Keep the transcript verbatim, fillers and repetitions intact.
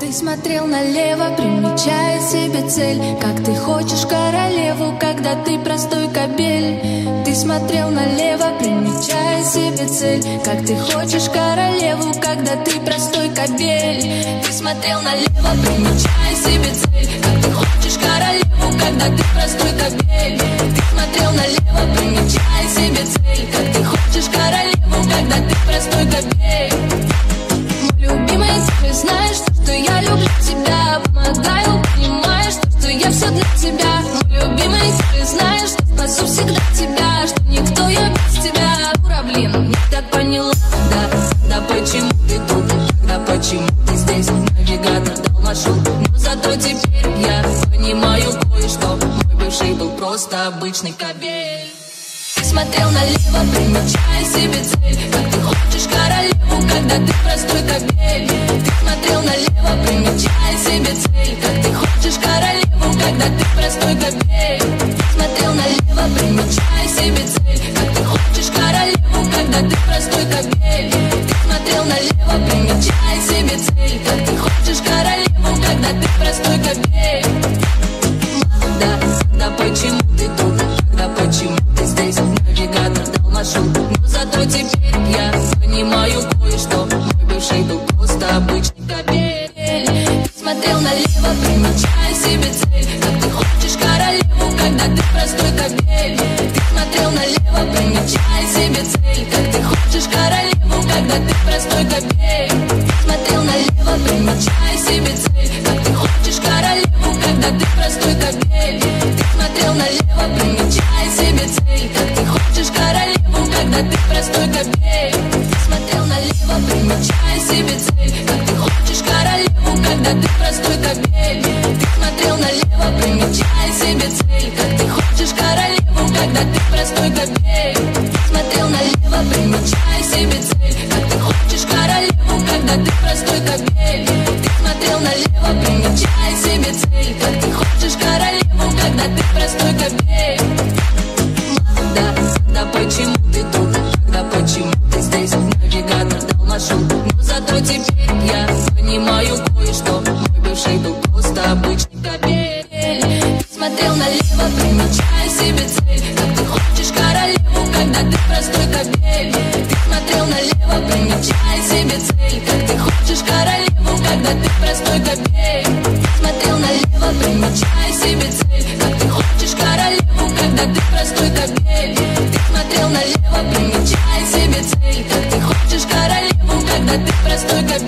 Ты смотрел налево, примечая себе цель. Как ты хочешь королеву, когда ты простой кобель. Ты смотрел налево, примечая себе цель. Как ты хочешь королеву, когда ты простой кобель. Ты смотрел налево, примечая себе цель. Как ты хочешь королеву, когда ты простой кобель. Ты смотрел налево, примечая себе цель. Как ты хочешь королеву, когда ты простой кобель. Любимый, ты знаешь, что я люблю тебя. Помогаю, понимаешь, что я все для тебя. Мой любимый, ты знаешь, что спасу всегда тебя. Что никто я без тебя. Дура, блин, я так поняла. Да, да почему ты тут? Да почему ты здесь? Навигатор дал маршрут, но зато теперь я понимаю кое-что. Мой бывший был просто обычный кобель. Ты смотрел налево, примечая себе цель. Как ты хочешь королеву, когда ты простой кобель. Ты смотрел налево, примечая себе цель. Как ты хочешь королеву, когда ты простой кобель. Ты смотрел налево, примечая себе цель. Как ты хочешь королеву, когда ты простой кобель. Ты смотрел налево, примечая себе цель. Как ты хочешь королеву, когда ты простой кобель. Да, да почему ты тут? Да почему ты здесь? Навигатор дал маршрут, но зато теперь я понимаю кое-что. Мой бывший был просто обычный кобель. Ты смотрел налево, примечая себе цель. Как ты хочешь королеву, когда ты простой кобель. Ты смотрел налево, примечая себе цель. Как ты хочешь королеву, когда ты простой кобель. Ты смотрел налево, примечая себе цель. Как ты хочешь королеву, когда ты простой кобель. Ты смотрел налево, примечая себе цель. Как ты хочешь королеву, когда ты простой кобель. Ты смотрел налево, примечая себе цель. Как ты хочешь королеву, когда ты простой кобель. Ты смотрел налево, примечая себе цель. Как ты хочешь королеву, когда ты простой кобель. Ты смотрел налево, примечая себе цель. Как ты хочешь королеву, когда ты простой кобель. Ты смотрел налево, примечая себе цель. Как ты хочешь королеву, когда ты простой кобель. Да, да почему ты тут? Да почему ты здесь? Навигатор дал маршрут, но зато теперь я понимаю кое-что. Мой бывший был просто обычный кобель. Ты смотрел налево, примечая себе цель. Как ты хочешь королеву, когда ты простой кобель. Ты смотрел налево, примечая себе цель. Как ты хочешь королеву, когда ты простой кобель. Ты смотрел налево, примечая себе цель. Как ты хочешь королеву, когда ты простой кобель. Ты смотрел налево, примечая себе цель. Как ты хочешь королеву, когда ты простой кобель.